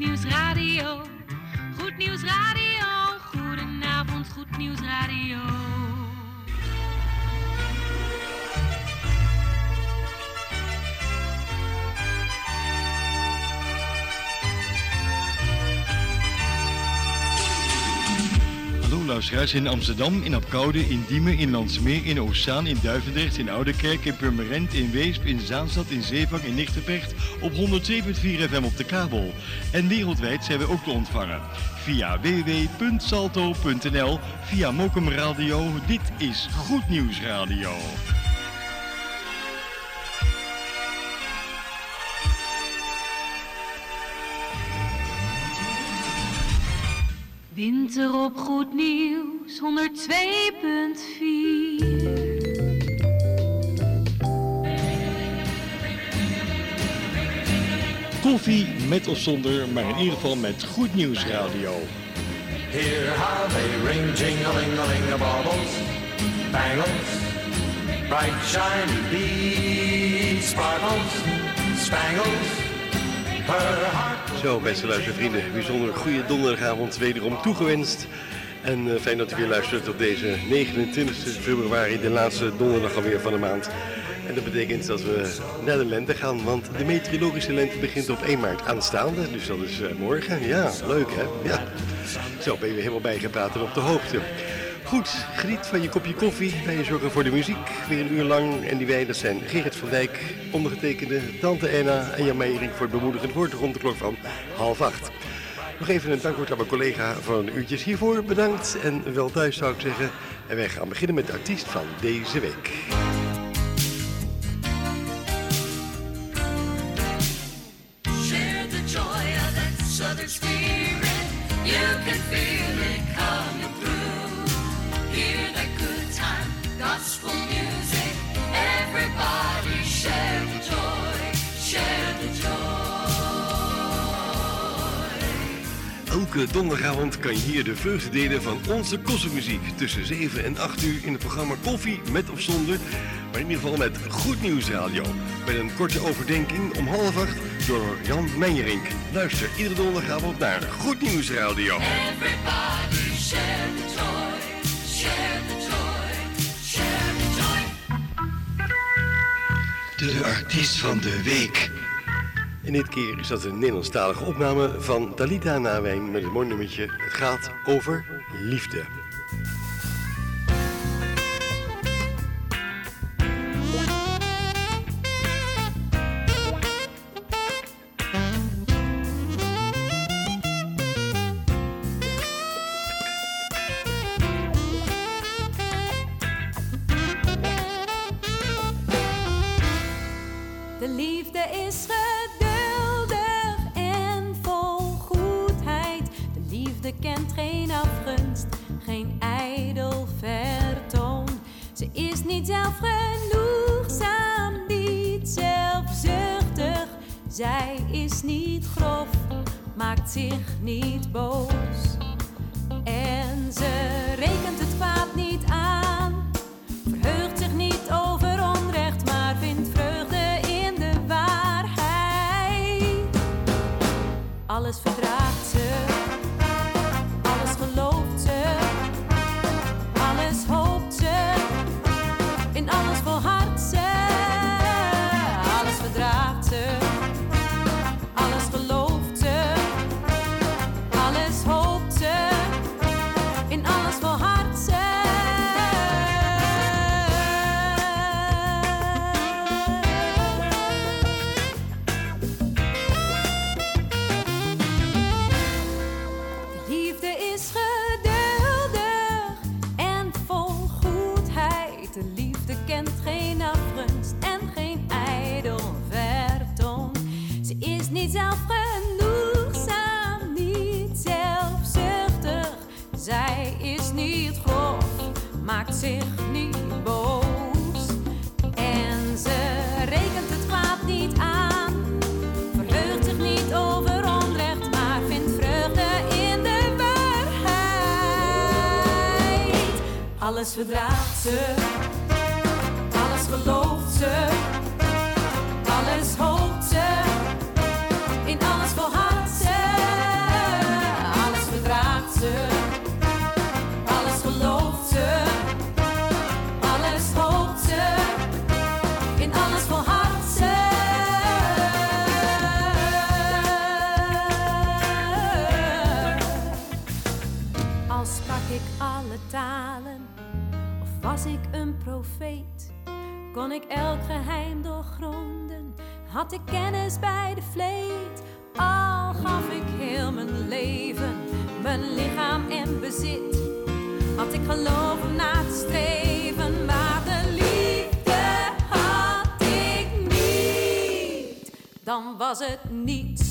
Nieuws Radio. Goed Nieuws Radio. Goedenavond, Goed Nieuws Radio. Hallo luisteraars in Amsterdam, in Apkoude, in Diemen, in Landsmeer, in Oostzaan, in Duivendrecht, in Oudekerk, in Purmerend, in Weesp, in Zaanstad, in Zeevang, in Nigtevecht op 107.4 FM op de kabel. En wereldwijd zijn we ook te ontvangen via www.salto.nl, via Mokum Radio. Dit is Goed Nieuws Radio. Winter op Goed Nieuws 102.4. Koffie met of zonder, maar in ieder geval met Goed Nieuws Radio. Hear how they ring, jing-a-ling-a-ling, baubles, bangles, bright shiny beads, sparkles, spangles, her heart. Zo, beste luistervrienden, bijzonder goede donderdagavond wederom toegewenst. En fijn dat u weer luistert op deze 29 februari, de laatste donderdag alweer van de maand. En dat betekent dat we naar de lente gaan, want de meteorologische lente begint op 1 maart aanstaande. Dus dat is morgen. Ja, leuk hè? Ja. Zo ben je weer helemaal bijgepraat en op de hoogte. Goed, geniet van je kopje koffie. Wij zorgen voor de muziek, weer een uur lang. En die wij, dat zijn Gerrit van Dijk, ondergetekende, Tante Enna en Jan Meijering voor het bemoedigend woord rond de klok van 7:30. Nog even een dankwoord aan mijn collega van de uurtjes hiervoor. Bedankt en wel thuis zou ik zeggen. En wij gaan beginnen met de artiest van deze week. Share the joy of that southern spirit. You can feel it coming through. Hear that good time gospel music. Everybody share the joy. Share the joy. Elke donderdagavond kan je hier de vreugde delen van onze kossenmuziek. Tussen 7 en 8 uur in het programma Koffie met of zonder. Maar in ieder geval met Goed Nieuws Radio. Met een korte overdenking om 7:30 door Jan Meijering. Luister iedere donderdagavond naar Goed Nieuws Radio. Everybody share the joy. Share the joy. Share the joy. De artiest van de week. En dit keer is dat een Nederlandstalige opname van Talita Nawijn met het mooi nummertje Het gaat over liefde. De liefde is geduldig en vol goedheid. De liefde kent geen afgunst, geen ijdel vertoon. Ze is niet zelfgenoegzaam, niet zelfzuchtig. Zij is niet grof, maakt zich niet boos. En ze rekent het kwaad niet aan, verheugt zich niet over onrecht, maar vindt vreugde in de waarheid. Alles verdraagt ze, alles gelooft ze, alles hoopt ze, in alles volhardt ze. Alles verdraagt ze, alles gelooft ze, alles hoopt ze, in alles volhardt ze. Zelfgenoegzaam, niet zelfzuchtig. Zij is niet grof, maakt zich niet boos. En ze rekent het kwaad niet aan, verheugt zich niet over onrecht, maar vindt vreugde in de waarheid. Alles verdraagt ze, alles gelooft ze, alles hoopt ze, in alles volhardt ze. kon ik elk geheim doorgronden, had ik kennis bij de vleet. Al gaf ik heel mijn leven, mijn lichaam en bezit, had ik geloof om na te streven, maar de liefde had ik niet. Dan was het niets.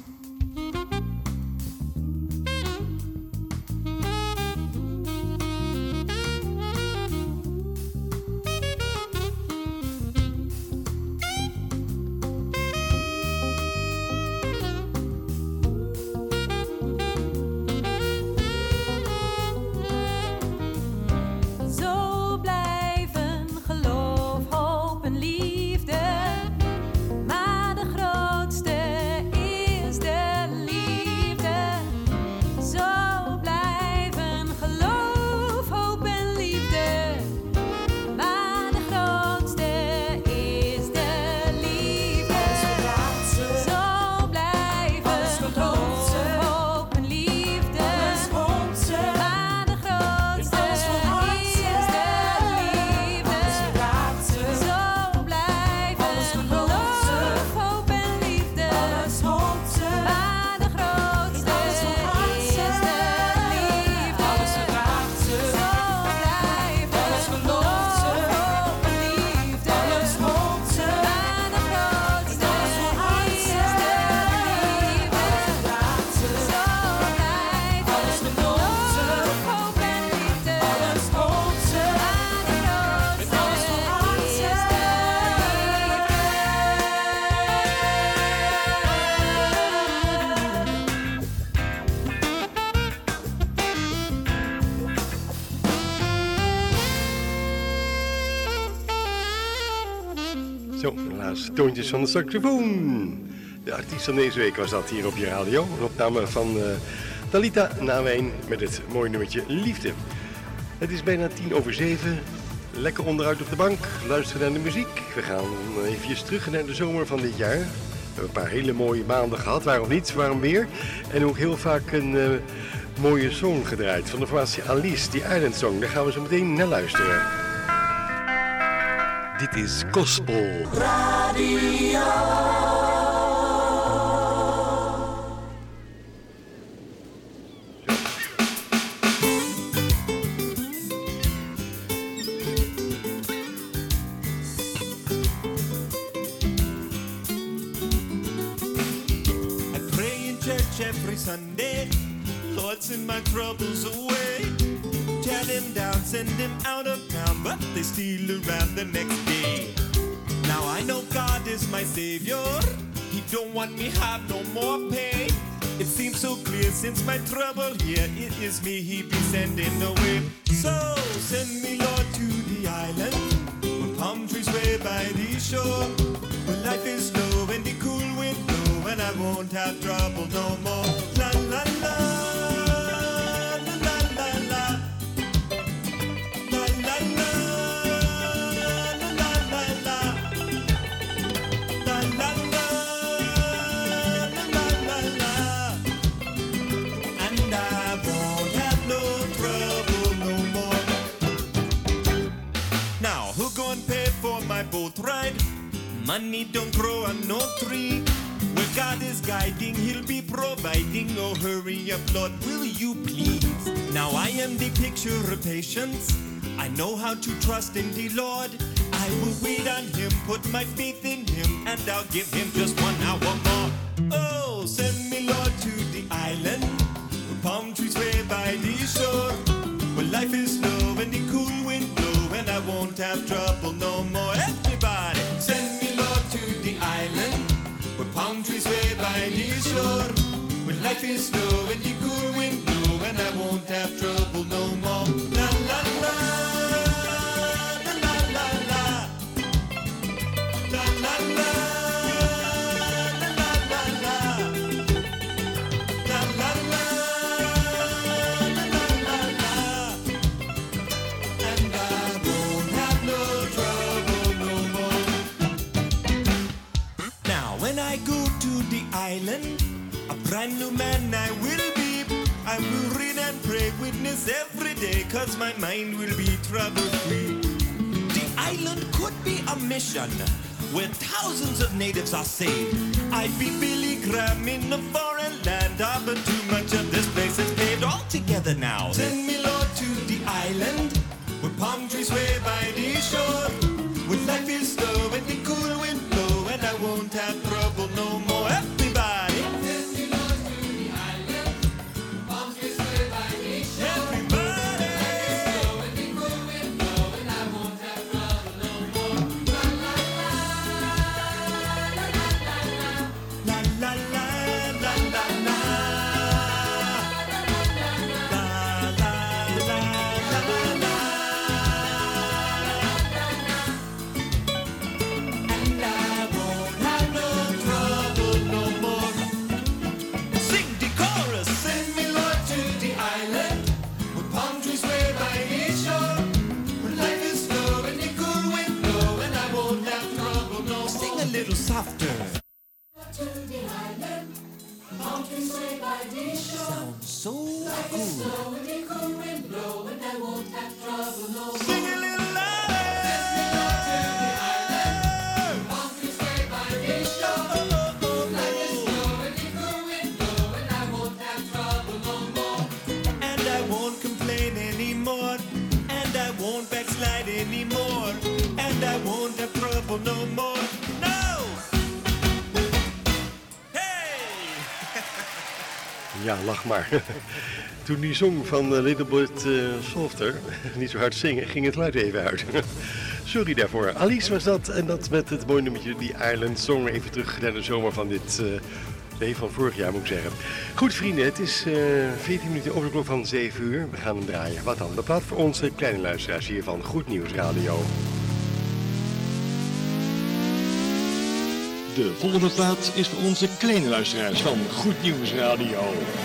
Zo, de laatste toontjes van de saxofoon. De artiest van deze week was dat hier op je radio. Een opname van Talita Nawijn met het mooie nummertje Liefde. Het is bijna 7:10. Lekker onderuit op de bank, luisteren naar de muziek. We gaan even terug naar de zomer van dit jaar. We hebben een paar hele mooie maanden gehad, waarom niet, waarom weer. En ook heel vaak een mooie song gedraaid van de formatie Alice, die Island Song. Daar gaan we zo meteen naar luisteren. Dit is Gospel Radio. Every Sunday, Lord, send my troubles away. Tear them down, send them out of town, but they steal around the next day. Now I know God is my Savior. He don't want me have no more pain. It seems so clear since my trouble here, it is me he be sending away. So send me, Lord, to the island where palm trees sway by the shore, where life is slow and the cool wind blow, and I won't have trouble no more. La la la, la la la la, la la la, la la la la, la la la, la la la, and I won't have no trouble no more. Now who go and pay for my boat ride? Money don't grow on no tree. Where God is guiding, He'll be providing. Oh, hurry up, Lord, will you please? Now I am the picture of patience. I know how to trust in the Lord. I will wait on Him, put my faith in Him, and I'll give Him just 1 hour more. Oh, send me, Lord, to the island where palm trees sway by the shore, where life is slow and the cool wind blow, and I won't have trouble no more. Everybody, send me, Lord, to the island where palm trees sway by the shore, where life is slow and the cool wind blow, and I won't have trouble no more. La la la, la la la la, la la la, la la la la, la la la, la la la, and I won't have no trouble no more. Now when I go to the island, a brand new man I will be. I will read and pray, witness every day, cause my mind will be trouble free. The island could be a mission where thousands of natives are saved. I'd be Billy Graham in a foreign land, but too much of this place is paved altogether now. Send me, Lord, to the island where palm trees sway by the shore, where life is slow and the cool wind blow, and I won't have trouble no more. Everybody, send me, Lord, to the island where palm trees sway by the shore. Everybody, life is slow and the cool wind blow, and I won't have trouble no more. La la la la la la la la la la. Softer. To the island, mountains sway by the shore. Sounds so life cool. Is slow and the cool wind blow, and I won't have trouble no more. Sing a little louder. Send me Lord to the island, mountains sway by the shore. Life is slow and the cool wind blow, and I won't have trouble no more. And I won't complain anymore, and I won't backslide anymore, and I won't have trouble no more. Ja, lach maar. Toen die zong van Little Bit Softer, niet zo hard zingen, ging het geluid even uit. Sorry daarvoor. Alice was dat en dat met het mooie nummertje die Island Song even terug naar de zomer van dit... nee, van vorig jaar moet ik zeggen. Goed vrienden, het is 14 minuten over de klok van 7 uur. We gaan hem draaien. Wat dan? De plaat voor onze kleine luisteraars hier van Goed Nieuws Radio. De volgende plaat is voor onze kleine luisteraars van Goed Nieuws Radio.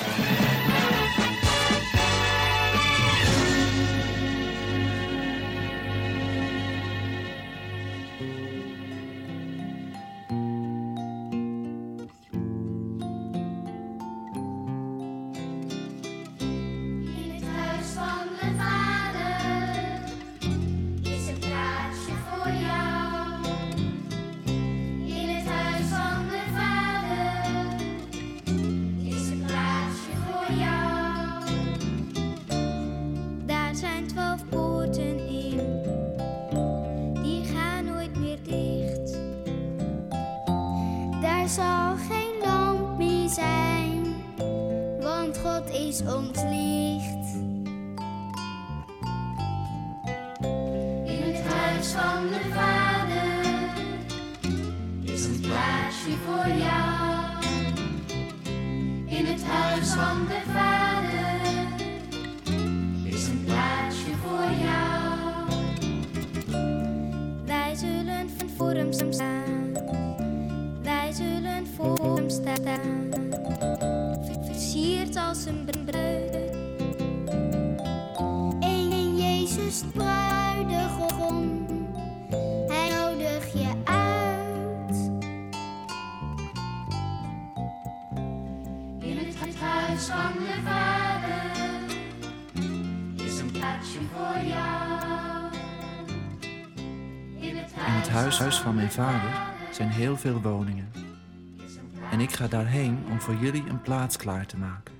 Huis van mijn vader zijn heel veel woningen. En ik ga daarheen om voor jullie een plaats klaar te maken.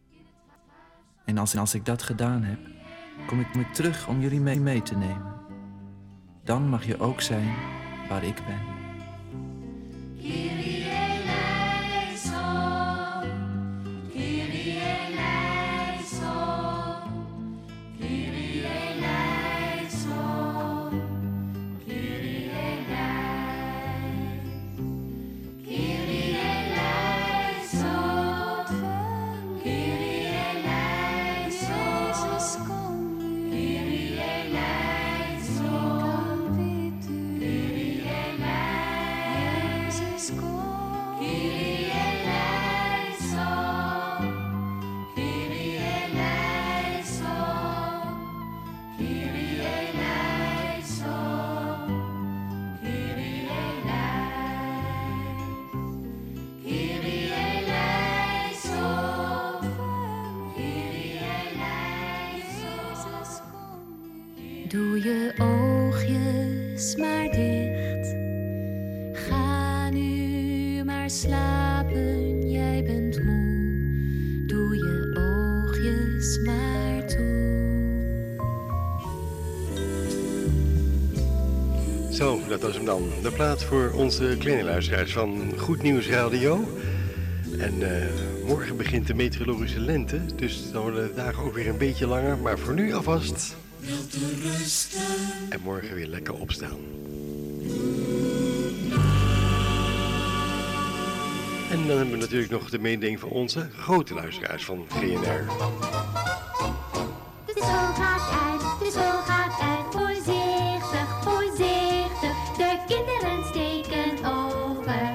En als ik dat gedaan heb, kom ik terug om jullie mee te nemen. Dan mag je ook zijn waar ik ben. Doe je oogjes maar slapen, jij bent moe. Doe je oogjes maar toe. Zo, dat was hem dan. De plaat voor onze kleine luisteraars van Goed Nieuws Radio. En morgen begint de meteorologische lente, dus dan worden de dagen ook weer een beetje langer. Maar voor nu alvast. En morgen weer lekker opstaan. En dan hebben we natuurlijk nog de mededeling van onze grote luisteraars van GNR. De school gaat uit, de school gaat uit. Voorzichtig, voorzichtig, de kinderen steken over.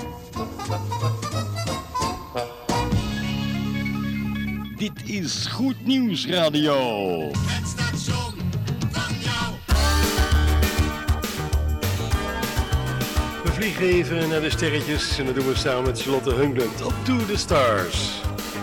Dit is Goed Nieuws Radio. Het station van jou. We vliegen even naar de sterretjes en dat doen we samen met Charlotte Hunglund. Up to the Stars.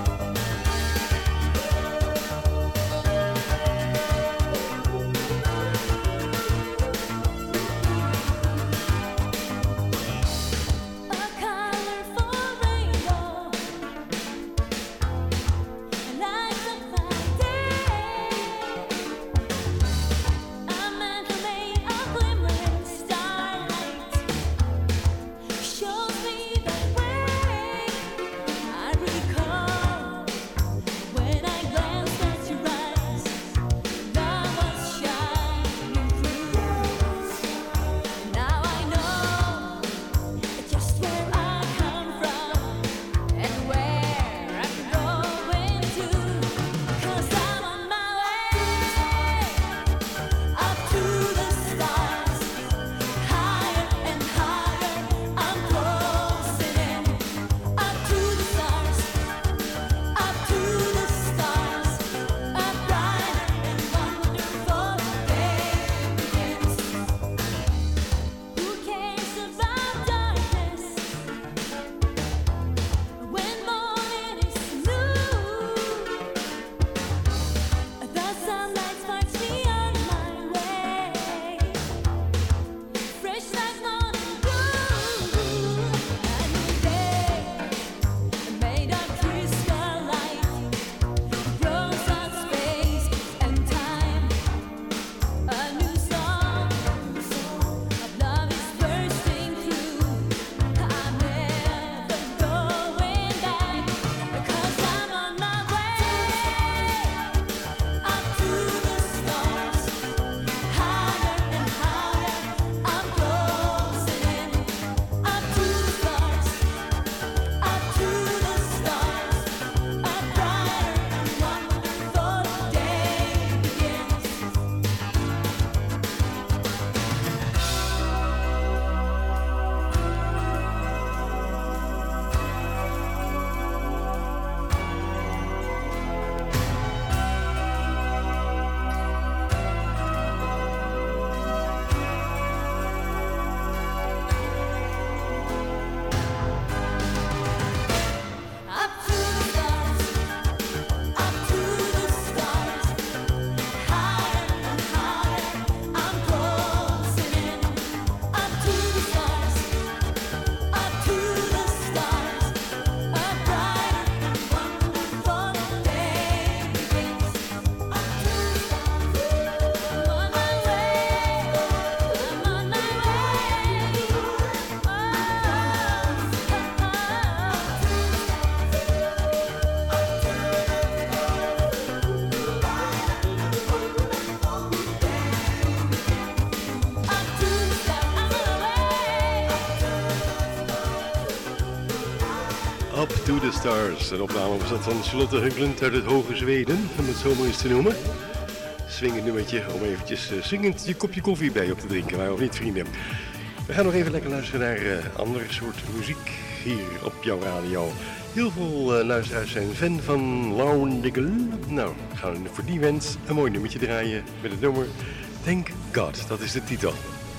Up to the Stars. Een opname was dat van Charlotte Hunglund uit het Hoge Zweden, om het zo maar eens te noemen. Swingend nummertje om eventjes zingend je kopje koffie bij op te drinken, maar of niet, vrienden. We gaan nog even lekker luisteren naar andere soort muziek hier op jouw radio. Heel veel luisteraars zijn fan van Lauren Daigle. Nou, gaan we voor die wens een mooi nummertje draaien met het nummer Thank God. Dat is de titel.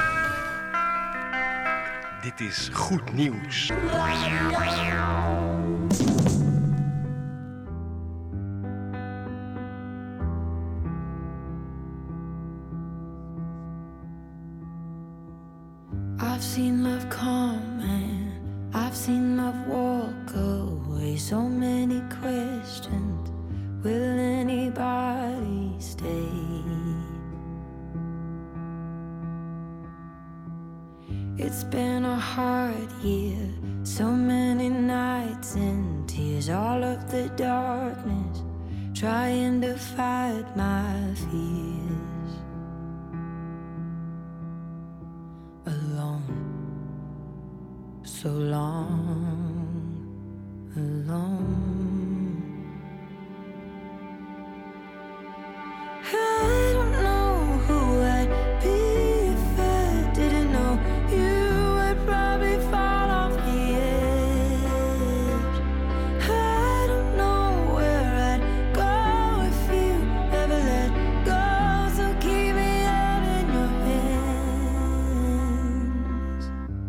Dit is Goed Nieuws. I've seen love come and I've seen I've walked away, so many questions. Will anybody stay? It's been a hard year, so many nights and tears, all of the darkness, trying to fight my fears. Alone, so long, alone. I don't know who I'd be if I didn't know you would probably fall off the edge. I don't know where I'd go if you ever let go, so keep me out in your hands.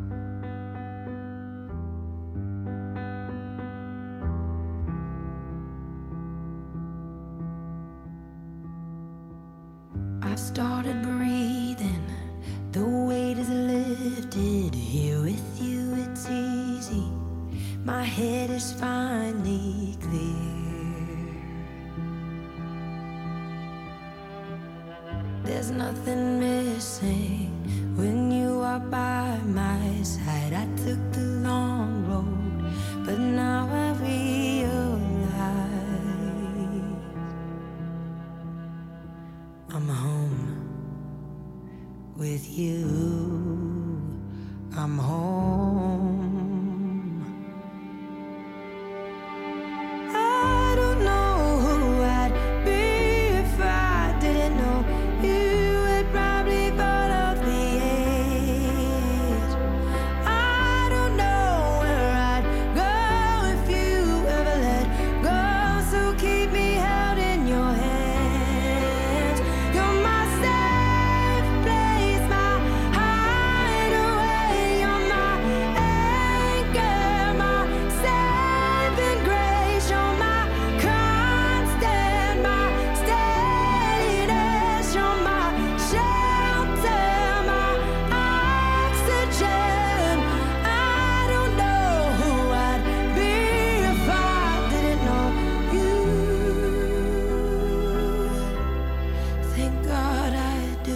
I've started breathing, the weight is lifted. Here with you it's easy, my head is finally clear. There's nothing missing when you are by my side. I took the long road, but now I realize I'm home with you. I'm home. I don't know who I'd be if I didn't know you would probably fall off the edge. I don't know where I'd go if you ever let go, so keep me held in your hands. You're my safe place, my hideaway. You're my anchor, my saving grace. You're my constant, my steadiness. You're my shelter, my oxygen. I don't know who I'd be if I didn't know you. Thank God I do.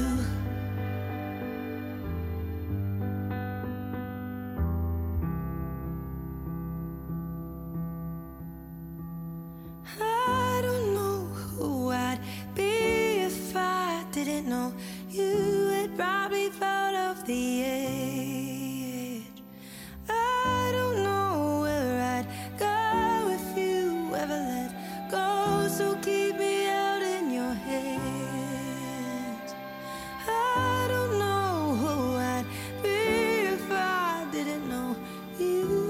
I don't know who I'd be if I didn't know you had probably fall off the edge. I don't know where I'd go if you ever let go, so keep me out in your hands. I don't know who I'd be if I didn't know you.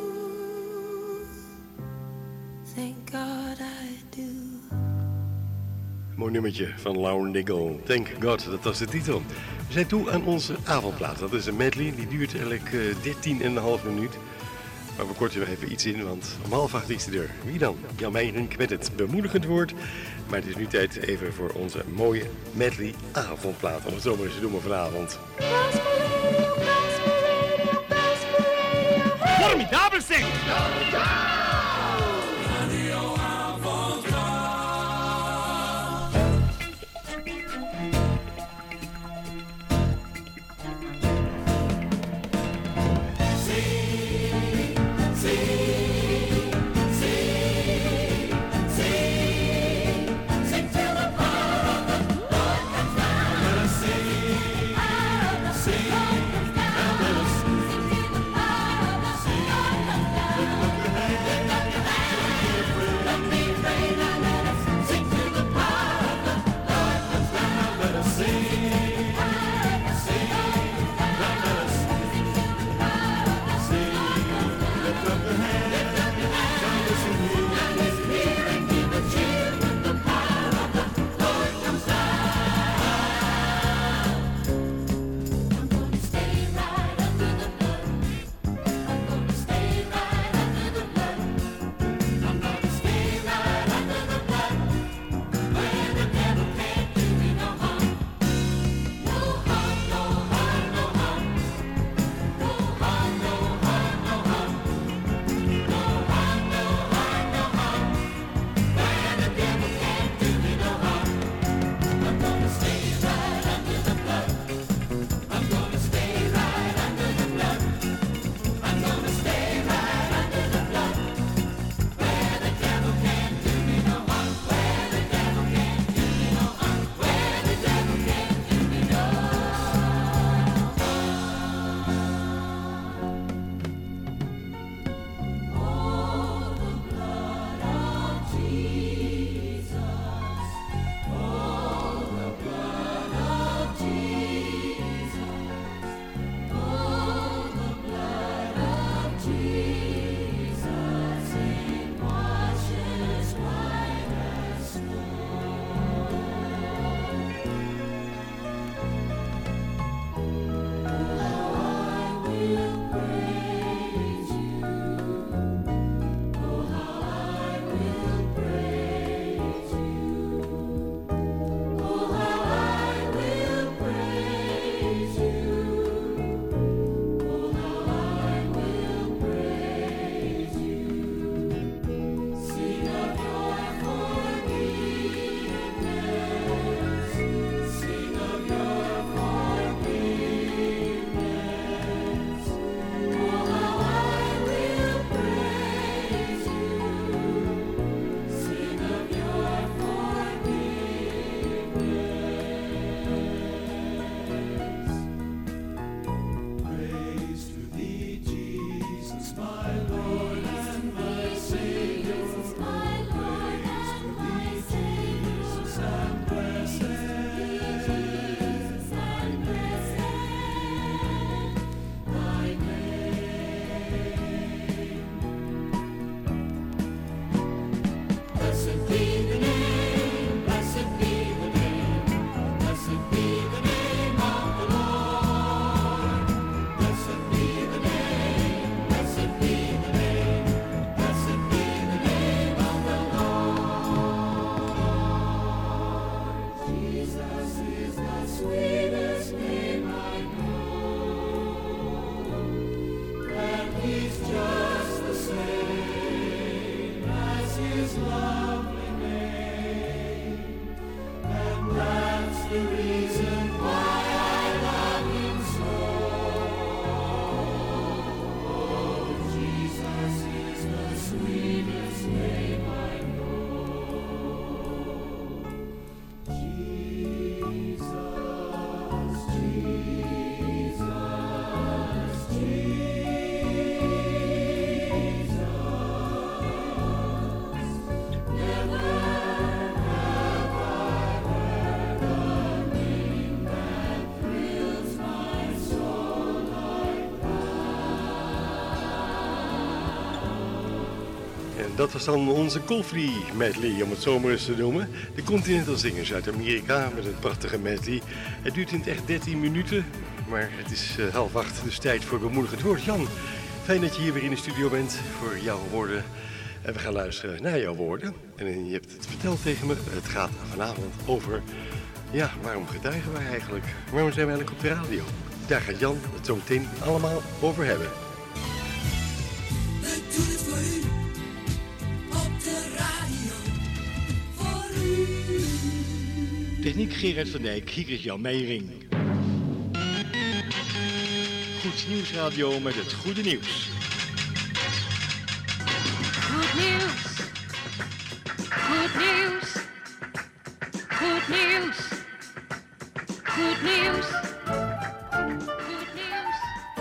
Thank God I do. Mooi nummertje van Lauren Daigle. Thank God, dat was de titel. We zijn toe aan onze avondplaat. Dat is een medley, die duurt eigenlijk 13,5 minuut. Maar we korten er even iets in, want om 7:30 is de deur. Wie dan? Jan Meijering met het bemoedigend woord. Maar het is nu tijd even voor onze mooie medley avondplaat. Om het zo maar eens te doen vanavond. Formidabel zeg! En dat was dan onze Coldplay medley, om het zo maar eens te noemen. De Continental Singers uit Amerika met een prachtige medley. Het duurt in het echt 13 minuten, maar het is 7:30, dus tijd voor bemoedigend woord. Jan, fijn dat je hier weer in de studio bent voor jouw woorden. En we gaan luisteren naar jouw woorden. En je hebt het verteld tegen me, het gaat vanavond over... Ja, waarom getuigen wij eigenlijk? Waarom zijn we eigenlijk op de radio? Daar gaat Jan het zo meteen allemaal over hebben. We doen het voor u, op de radio, voor u. Techniek Gerard van Dijk, hier is Jan Meijering. Goed Nieuwsradio met het goede nieuws. Goed nieuws. Goed nieuws. Goed nieuws. Goed nieuws. Goed nieuws.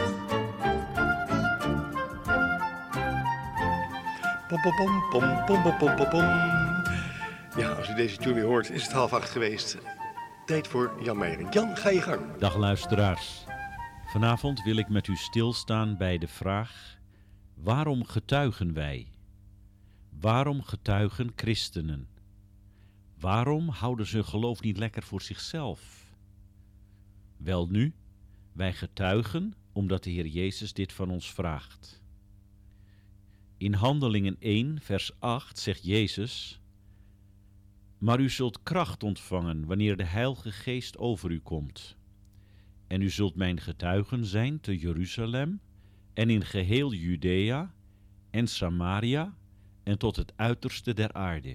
Pom, pom, pom, pom, pom, pom, pom, pom, pom. Ja, als u deze tune weer hoort, is het 7:30 geweest. Tijd voor Jan Meijering. Jan, ga je gang. Dag luisteraars. Vanavond wil ik met u stilstaan bij de vraag: waarom getuigen wij? Waarom getuigen christenen? Waarom houden ze hun geloof niet lekker voor zichzelf? Welnu, wij getuigen omdat de Heer Jezus dit van ons vraagt. In Handelingen 1, vers 8 zegt Jezus: maar u zult kracht ontvangen wanneer de Heilige Geest over u komt. En u zult mijn getuigen zijn te Jeruzalem en in geheel Judea en Samaria en tot het uiterste der aarde.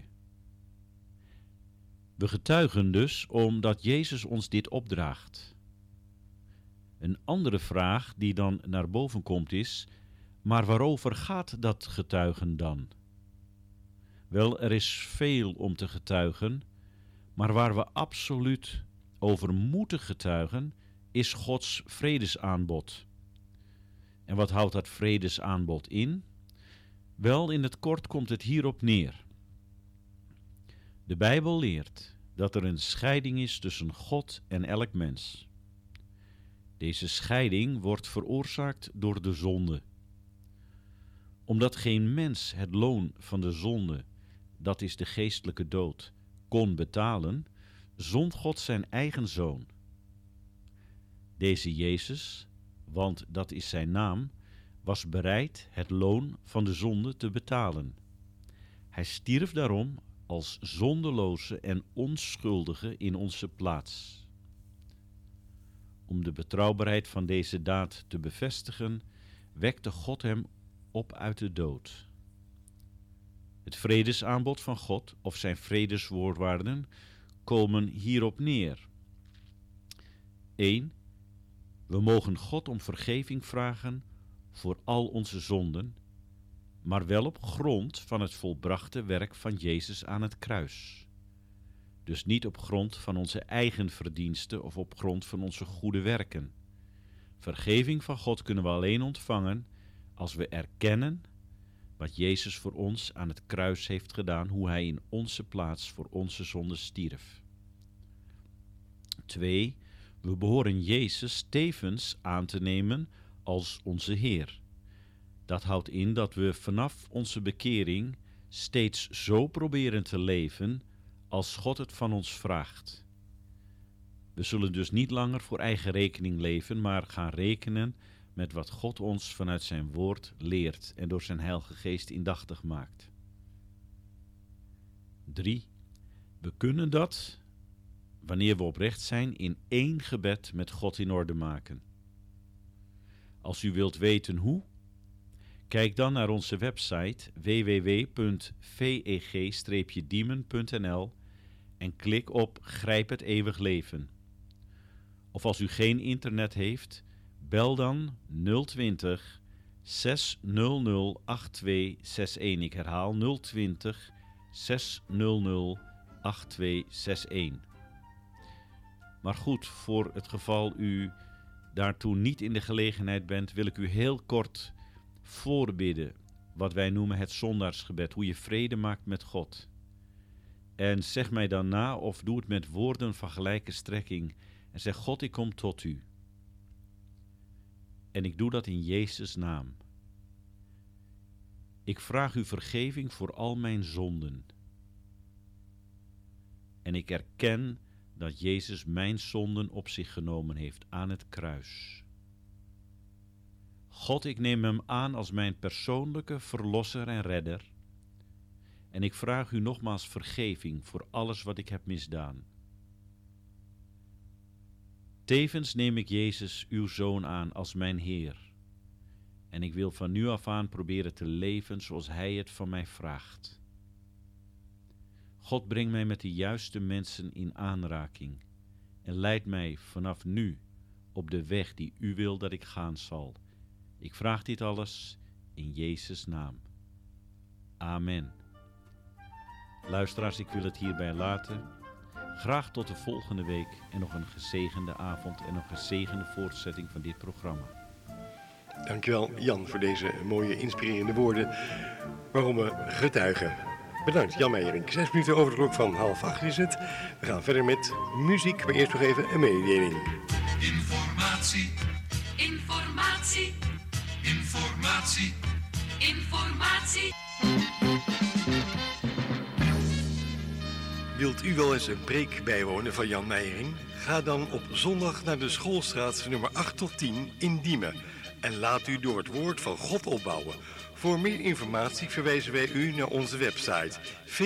We getuigen dus omdat Jezus ons dit opdraagt. Een andere vraag die dan naar boven komt is: maar waarover gaat dat getuigen dan? Wel, er is veel om te getuigen, maar waar we absoluut over moeten getuigen, is Gods vredesaanbod. En wat houdt dat vredesaanbod in? Wel, in het kort komt het hierop neer. De Bijbel leert dat er een scheiding is tussen God en elk mens. Deze scheiding wordt veroorzaakt door de zonde. Omdat geen mens het loon van de zonde, dat is de geestelijke dood, kon betalen, zond God zijn eigen zoon. Deze Jezus, want dat is zijn naam, was bereid het loon van de zonde te betalen. Hij stierf daarom als zondeloze en onschuldige in onze plaats. Om de betrouwbaarheid van deze daad te bevestigen, wekte God hem op uit de dood. Het vredesaanbod van God, of zijn vredesvoorwaarden, komen hierop neer. 1. We mogen God om vergeving vragen voor al onze zonden, maar wel op grond van het volbrachte werk van Jezus aan het kruis. Dus niet op grond van onze eigen verdiensten of op grond van onze goede werken. Vergeving van God kunnen we alleen ontvangen als we erkennen wat Jezus voor ons aan het kruis heeft gedaan, hoe hij in onze plaats voor onze zonden stierf. 2. We behoren Jezus tevens aan te nemen als onze Heer. Dat houdt in dat we vanaf onze bekering steeds zo proberen te leven als God het van ons vraagt. We zullen dus niet langer voor eigen rekening leven, maar gaan rekenen met wat God ons vanuit zijn woord leert en door zijn Heilige Geest indachtig maakt. 3. We kunnen dat, wanneer we oprecht zijn, in één gebed met God in orde maken. Als u wilt weten hoe, kijk dan naar onze website www.veg-diemen.nl en klik op Grijp het eeuwig leven. Of als u geen internet heeft, bel dan 020 600 8261. Ik herhaal 020 600 8261. Maar goed, voor het geval u daartoe niet in de gelegenheid bent, wil ik u heel kort voorbidden wat wij noemen het zondaarsgebed, hoe je vrede maakt met God. En zeg mij dan na of doe het met woorden van gelijke strekking en zeg: God, ik kom tot u. En ik doe dat in Jezus' naam. Ik vraag u vergeving voor al mijn zonden. En ik erken dat Jezus mijn zonden op zich genomen heeft aan het kruis. God, ik neem hem aan als mijn persoonlijke verlosser en redder. En ik vraag u nogmaals vergeving voor alles wat ik heb misdaan. Tevens neem ik Jezus, uw Zoon, aan als mijn Heer. En ik wil van nu af aan proberen te leven zoals Hij het van mij vraagt. God, breng mij met de juiste mensen in aanraking en leid mij vanaf nu op de weg die u wil dat ik gaan zal. Ik vraag dit alles in Jezus' naam. Amen. Luisteraars, ik wil het hierbij laten. Graag tot de volgende week en nog een gezegende avond en nog een gezegende voortzetting van dit programma. Dankjewel Jan voor deze mooie inspirerende woorden waarom we getuigen. Bedankt Jan Meijering. 6 minuten over de klok van 7:30 is het. We gaan verder met muziek, maar eerst nog even een mededeling. Informatie, Informatie, informatie. informatie. Wilt u wel eens een preek bijwonen van Jan Meijering? Ga dan op zondag naar de Schoolstraat nummer 8 tot 10 in Diemen. En laat u door het woord van God opbouwen. Voor meer informatie verwijzen wij u naar onze website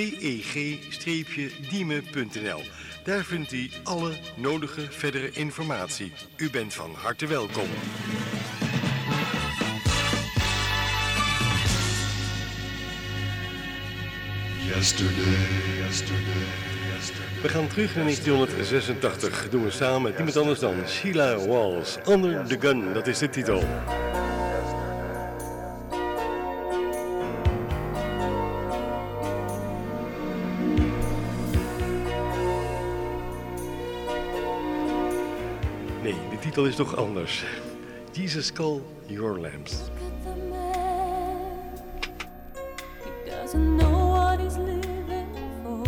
veg-diemen.nl. Daar vindt u alle nodige verdere informatie. U bent van harte welkom. We gaan terug naar 1986. Doen we samen met niemand anders dan Sheila Walls. Under the Gun, dat is de titel. Nee, de titel is toch anders. Jesus Call Your Lambs. Look at the man. He doesn't know what he's living for.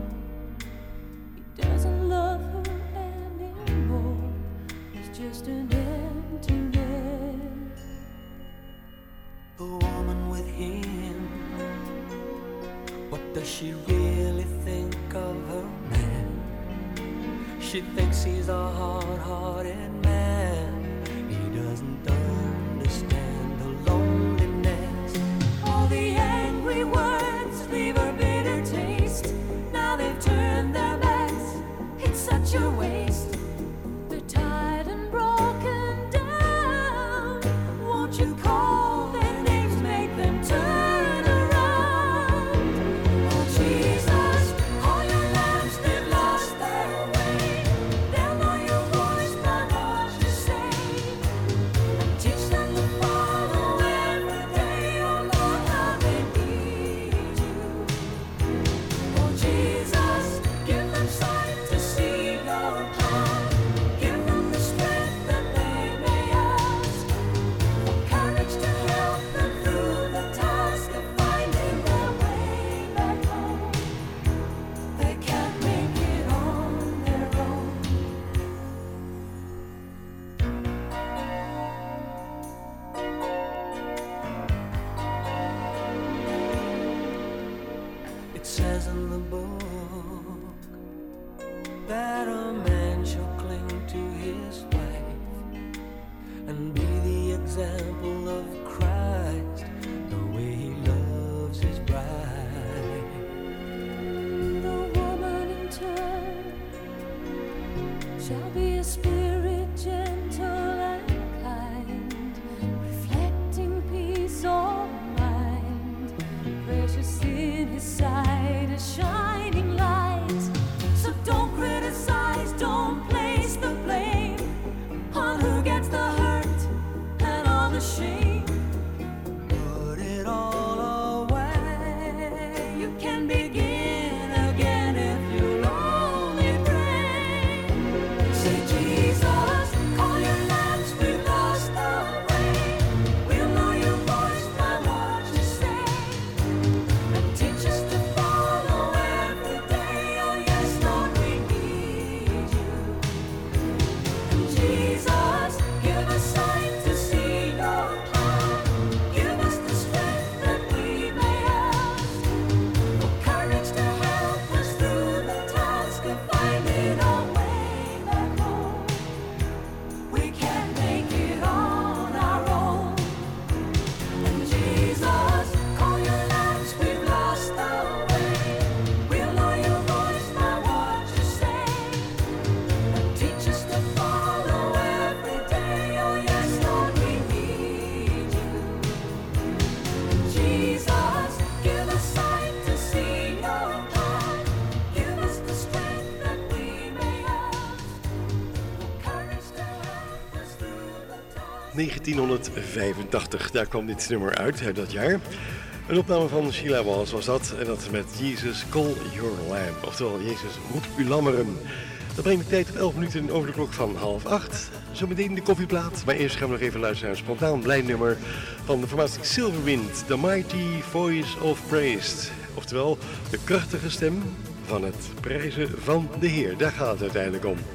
He doesn't love her anymore. He's just an emptiness. The woman with him, what does she really think of her man? She thinks he's a hard-hearted man. He doesn't understand the loneliness. All the angry words leave a bitter taste. Now they've turned their backs. It's such a waste. They're tired and broken down. Won't you call their names, make them turn around? Oh Jesus, call your lambs, they've lost their way. They'll know your voice by what you say. And teach them to follow every day. Oh Lord, how they need you. Oh Jesus, give them sight to see your heart. Give them the strength that they may ask. For courage to help them through the task of finding their way back home. They can't make it on their own. It says in the book that a man shall cling to his wife and be the example of Christ, the way he loves his bride. The woman in turn shall be a spirit gentle and kind, reflecting peace of mind, precious in his sight, a shining light. So don't criticize, don't place the blame on who gets the hurt and all the shame. Put it all away. You can begin again if you'll only pray. Say, Jesus, call your lambs, we've lost the way. We'll know your voice by what you say. And teach us to follow 1985. Daar kwam dit nummer uit dat jaar. Een opname van Sheila Wallace was dat. En dat met Jesus Call Your Lamb. Oftewel, Jezus roep uw lammeren. Dat brengt de tijd op 11 minuten over de klok van 7:30. Zometeen de koffieplaat. Maar eerst gaan we nog even luisteren naar een spontaan blij nummer van de formatie Silverwind. The Mighty Voice of Praise. Oftewel, de krachtige stem van het prijzen van de Heer. Daar gaat het uiteindelijk om.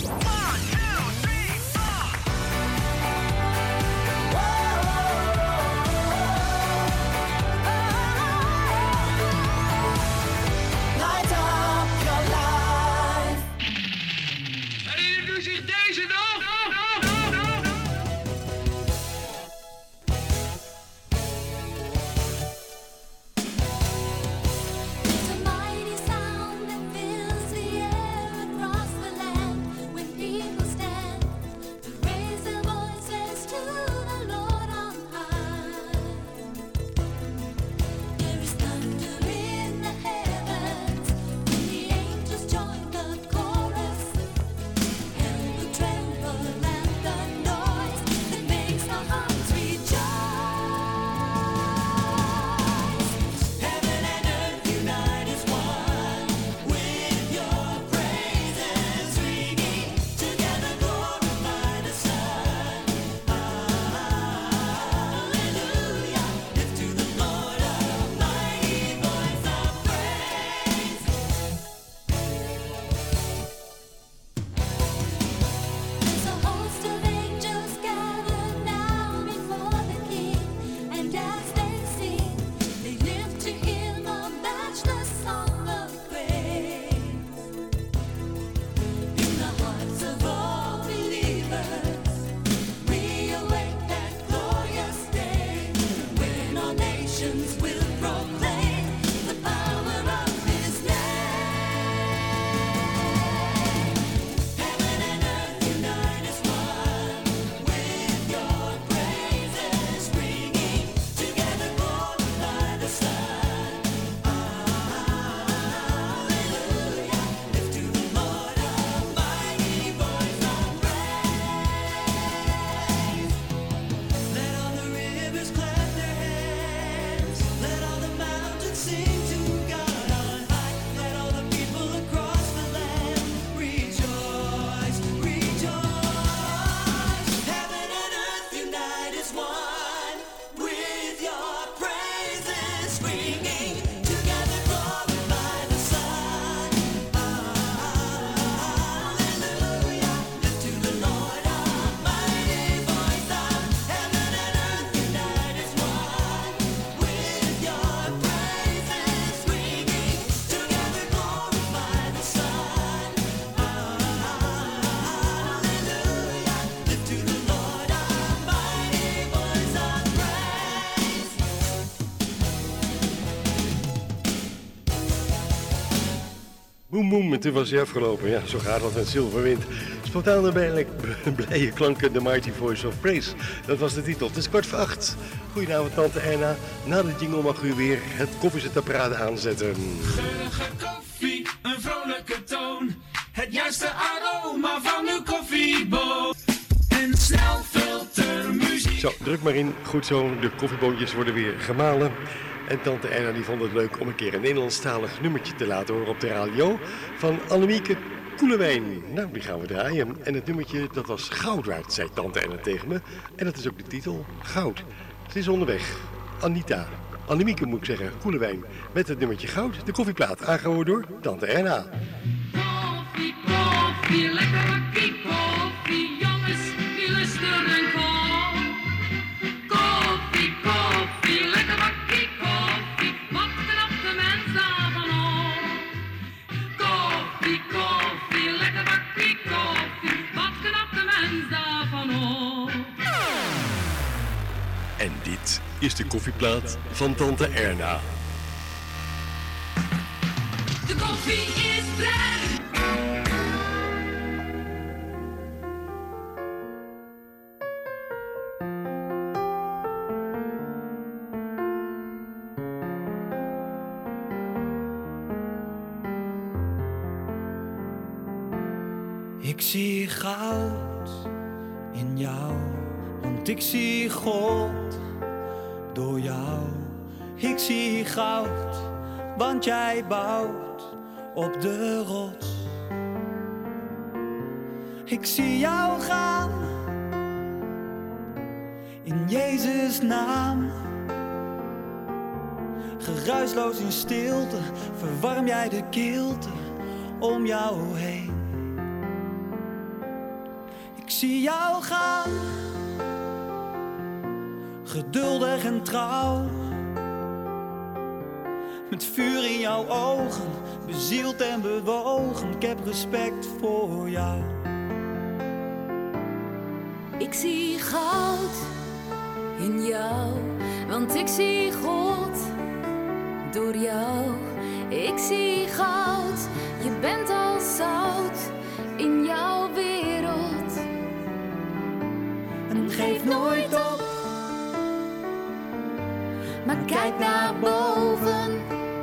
Boem boem, en toen was hij afgelopen. Ja, zo gaat dat met Silverwind. Spontaan erbij, blije klanken, The Mighty Voice of Praise. Dat was de titel. Het is 7:15. Goedenavond, tante Erna. Na de jingle mag u weer het koffiezetapparaat aanzetten. Geurige koffie, een vrolijke toon. Het juiste aroma van uw koffieboon. En snelfiltermuziek. Zo, druk maar in. Goed zo, de koffieboontjes worden weer gemalen. En tante Erna die vond het leuk om een keer een Nederlandstalig nummertje te laten horen op de radio van Annemieke Koelewijn. Nou, die gaan we draaien. En het nummertje, dat was goud waard, zei tante Erna tegen me. En dat is ook de titel, Goud. Ze is onderweg. Anita, Annemieke moet ik zeggen, Koelewijn. Met het nummertje Goud, de koffieplaat, aangehouden door tante Erna. Koffie, koffie, lekker bakkie koffie. Jongens, die lusten en kom. Koffie, koffie, lekker bakkie koffie. Wat knapt de mens daarvan op? Koffie, koffie, lekker bakkie koffie. Wat knapt de mens daarvan op? En dit is de koffieplaat van tante Erna. De koffie is blij. Ik zie goud in jouw Want ik zie God door jou. Ik zie goud, want jij bouwt op de rots. Ik zie jou gaan, in Jezus' naam. Geruisloos in stilte, verwarm jij de kilte om jou heen. Ik zie jou gaan, geduldig en trouw. Met vuur in jouw ogen, bezield en bewogen. Ik heb respect voor jou. Ik zie goud in jou, want ik zie God door jou. Ik zie goud, je bent als zout in jouw wereld. En geef nooit op, maar kijk naar boven.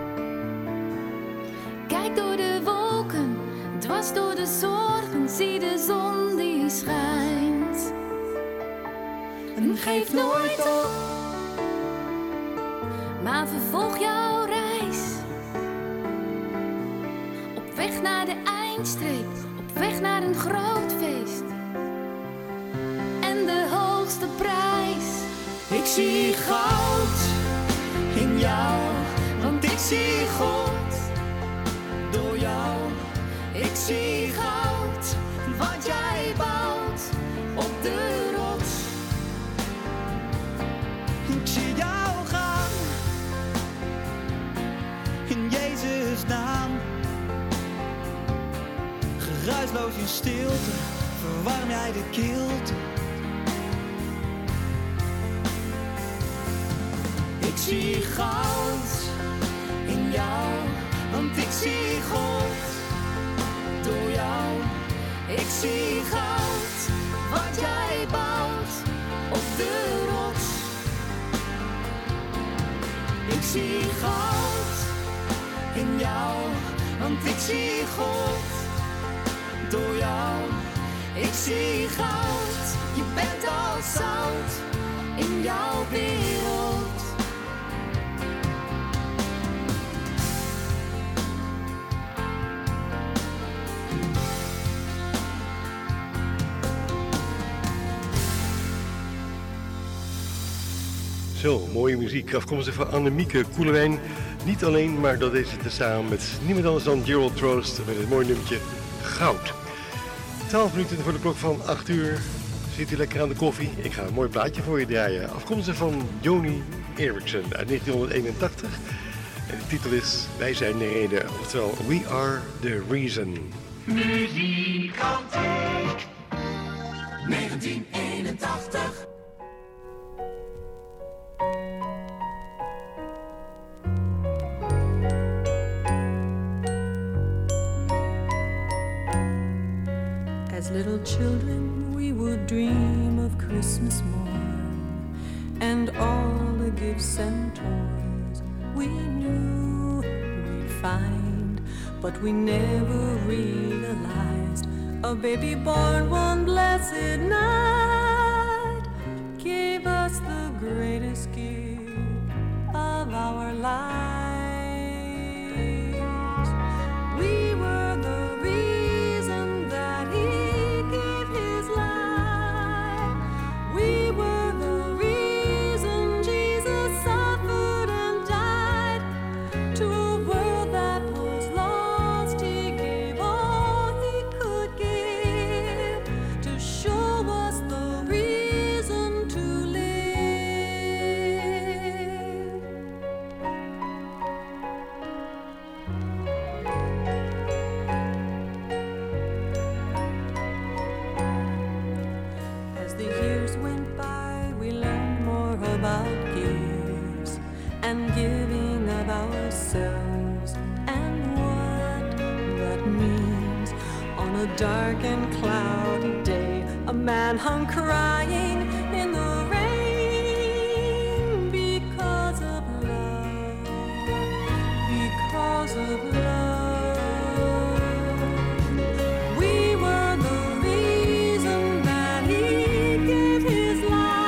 Kijk door de wolken, dwars door de zorgen, zie de zon die schijnt. En geef nooit op, maar vervolg jouw reis. Op weg naar de eindstreep, op weg naar een groot feest. En de hoogste prijs. ik zie goud in jou, want ik zie God door jou. Ik zie goud, wat jij bouwt op de rots. Ik zie jou gaan, in Jezus' naam. Geruisloos in stilte, verwarm jij de kilte. Ik zie goud in jou, want ik zie God door jou. Ik zie goud, wat jij bouwt op de rots. Ik zie goud in jou, want ik zie God door jou. Ik zie goud, je bent als zout in jouw wereld. Zo, mooie muziek. Afkomstig van Annemieke Koelewijn. Niet alleen, maar dat deed ze tezamen met niemand anders dan Gerald Troost met het mooie nummertje Goud. 12 minuten voor de klok van 8 uur. Zit u lekker aan de koffie? Ik ga een mooi plaatje voor je draaien. Afkomstig van Joni Erickson uit 1981. En de titel is Wij zijn de reden, oftewel We Are The Reason. Muziekantiek 1981. As little children, we would dream of Christmas morn and all the gifts and toys we knew we'd find, but we never realized a baby born one blessed night gave us the greatest gift of our lives. We were the reason that He gave His life. We were the reason Jesus suffered and died. To a world that was lost, He gave all He could give to show us the reason to live. As the years went by, we learned more about gifts and giving of ourselves and what that means. On a dark and cloudy day, a man hung crying in the rain because of love, because of love. We were the reason that He gave His life.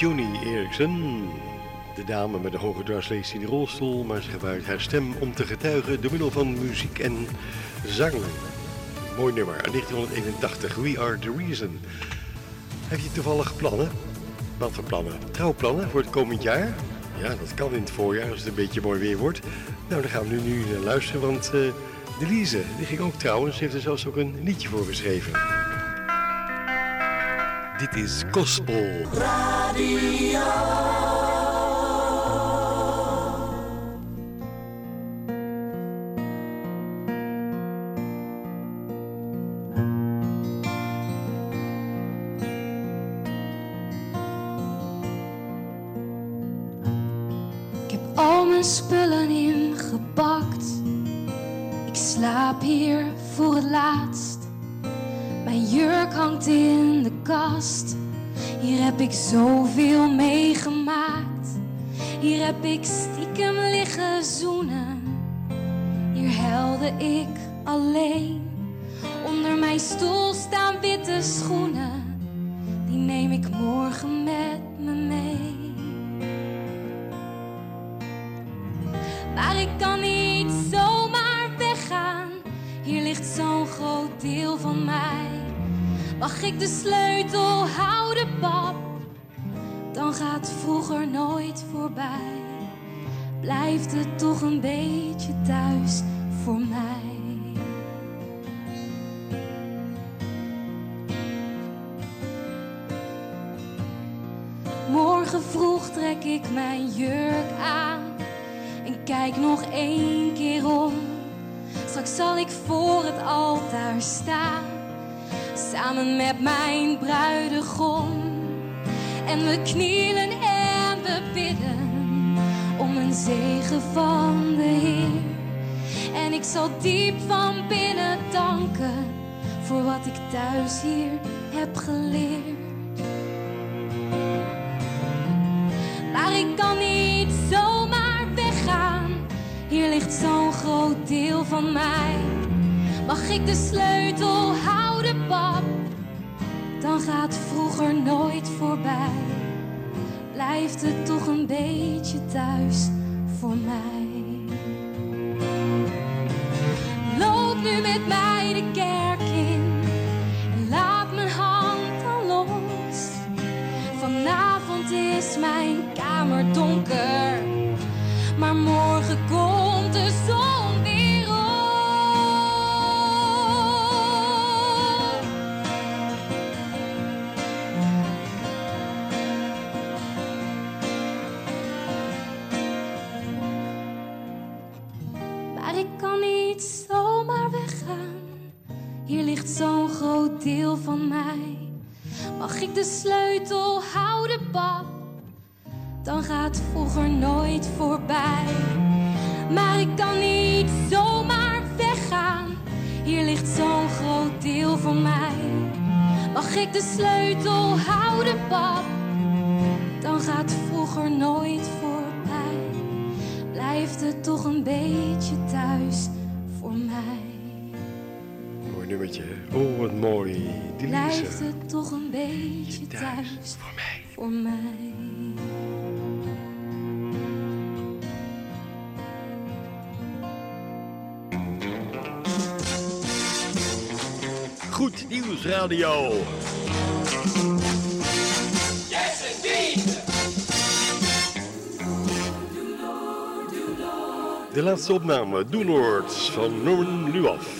Joni Eareckson. De dame met de hoge dwarslees in de rolstoel, maar ze gebruikt haar stem om te getuigen door middel van muziek en zang. Mooi nummer, 1981, We Are The Reason. Heb je toevallig plannen? Wat voor plannen? Trouwplannen voor het komend jaar? Ja, dat kan in het voorjaar als het een beetje mooi weer wordt. Nou, dan gaan we nu naar luisteren, want Delise, die ging ook trouwen. Ze heeft er zelfs ook een liedje voor geschreven. Dit is Gospel Radio. Spullen ingepakt. Ik slaap hier voor het laatst. Mijn jurk hangt in de kast. Hier heb ik zoveel meegemaakt. Hier heb ik stiekem liggen zoenen. Hier huilde ik alleen. Onder mijn stoel staan witte schoenen. Die neem ik morgen met me mee. Maar ik kan niet zomaar weggaan. Hier ligt zo'n groot deel van mij. Mag ik de sleutel houden, pap? Dan gaat vroeger nooit voorbij. Blijft het toch een beetje thuis voor mij. Morgen vroeg trek ik mijn jurk aan. En kijk nog 1 keer om. Straks zal ik voor het altaar staan. Samen met mijn bruidegom. En we knielen en we bidden. Om een zegen van de Heer. En ik zal diep van binnen danken. Voor wat ik thuis hier heb geleerd. Maar ik kan niet zomaar weggaan. Hier ligt zo'n groot deel van mij. Mag ik de sleutel houden, pap? Dan gaat vroeger nooit voorbij. Blijft het toch een beetje thuis voor mij. Loop nu met mij de kerk in. En laat mijn hand dan los. Vanavond is mijn kamer donker. Maar morgen komt de zon weer op. Maar ik kan niet zomaar weggaan. Hier ligt zo'n groot deel van mij. Mag ik de sleutel houden, pap? Dan gaat vroeger nooit voorbij. Maar ik kan niet zomaar weggaan. Hier ligt zo'n groot deel van mij. Mag ik de sleutel houden, pap? Dan gaat vroeger nooit voorbij. Blijft het toch een beetje thuis voor mij. Mooi nummertje. Oh, wat mooi. Delise. Blijft het toch een beetje thuis voor mij. Voor mij. Goed Nieuws Radio. Yes, indeed. De laatste opname, Do Lords van Norman Luaf.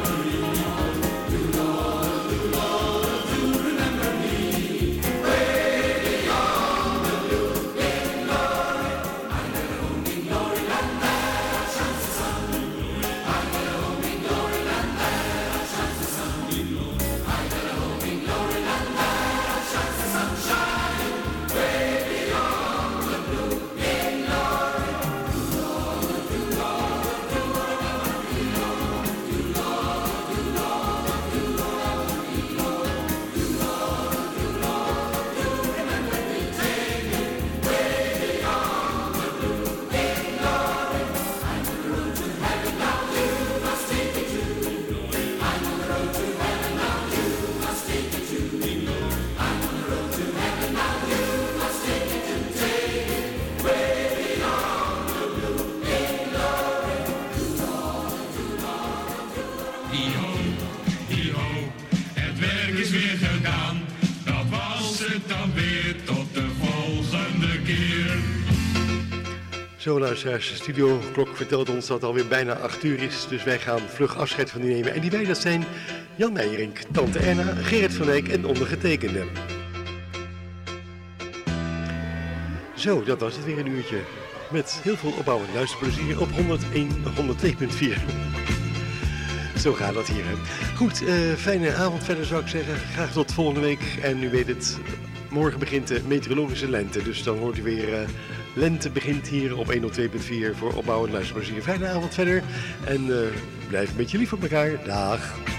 Way Zo luisteraars, de studioklok vertelt ons dat het alweer bijna 8 uur is. Dus wij gaan vlug afscheid van u nemen. En die wij, dat zijn Jan Meijerink, Tante Erna, Gerrit van Eyck en ondergetekende. Zo, dat was het weer een uurtje. Met heel veel opbouwend luisterplezier op 102.4. Zo gaat dat hier. Hè. Goed, fijne avond verder zou ik zeggen. Graag tot volgende week. En u weet het, morgen begint de meteorologische lente. Dus dan hoort u weer lente begint hier op 102.4 voor opbouwend luisterplezier. Fijne avond verder. En blijf een beetje lief op elkaar. Dag.